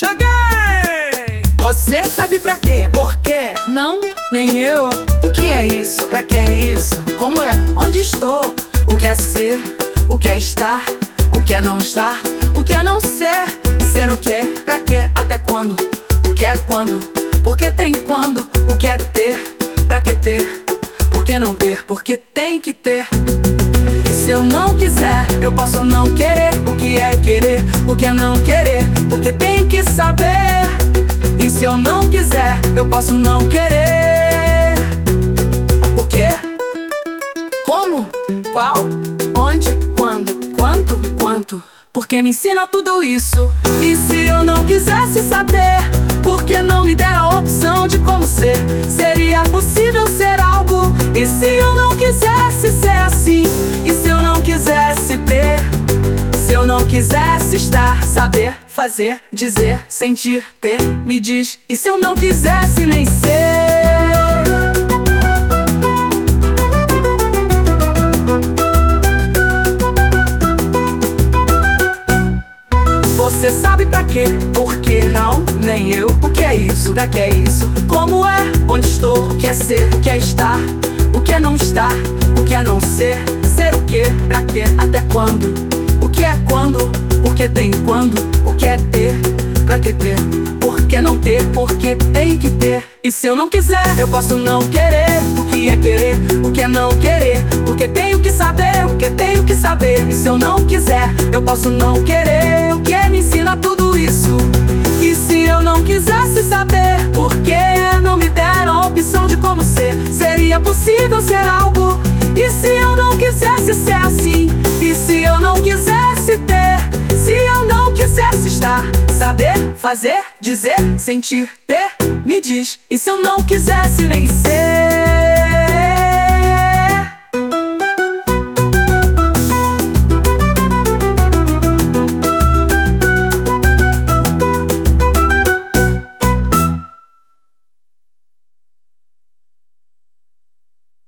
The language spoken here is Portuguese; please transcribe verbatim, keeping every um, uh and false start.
Cheguei! Você sabe pra quê? Por quê? Não, Nem eu. O que é isso? Pra que é isso? Como é? Onde estou? O que é ser? O que é estar? O que é não estar? O que é não ser? Ser o quê? Pra quê? Até quando? O que é quando? Por que tem quando? O que é ter? Pra que ter? Por que não ter? Porque tem que ter. E se eu não quiser, eu posso não querer. O que é querer? O que é não querer? Porque tem que saber. E se eu não quiser, eu posso não querer. Por quê? Como? Qual? Onde? Quando? Quanto? Quanto? Porque me ensina tudo isso. E se eu não quisesse saber, por que não me der a opção de como ser? Seria possível ser algo. E se eu não quisesse ser assim? E se eu não quisesse ter? Se eu não quisesse estar, saber, fazer, dizer, sentir, ter, me diz. E se eu não quisesse nem ser? Você sabe pra quê? Por que não? Nem eu. O que é isso? Da que é isso? Como é? Onde estou? O que é ser? O que é estar? O que é não estar? O que é não ser? Ser o quê? Pra quê? Até quando? O que é quando? O que tem quando? O que é ter? Pra que ter? Por que não ter? Porque tem que ter. E se eu não quiser, eu posso não querer. O que é querer? O que é não querer? Porque tenho que saber, o que tenho que saber. E se eu não quiser, eu posso não querer. O que me ensina tudo isso? E se eu não quisesse saber, por que não me deram a opção de como ser? Seria possível ser algo. E se eu não quisesse ser assim? E se eu não quisesse ter? Se eu não quisesse estar, saber, fazer, dizer, sentir, ter, me diz. E se eu não quisesse nem ser?